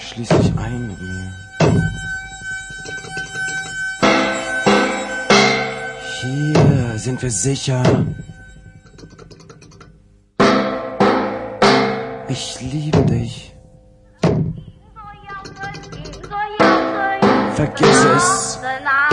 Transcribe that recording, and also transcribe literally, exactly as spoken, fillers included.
schließlich ein mit mir. Hier sind wir sicher. Ich liebe dich. Vergiss es.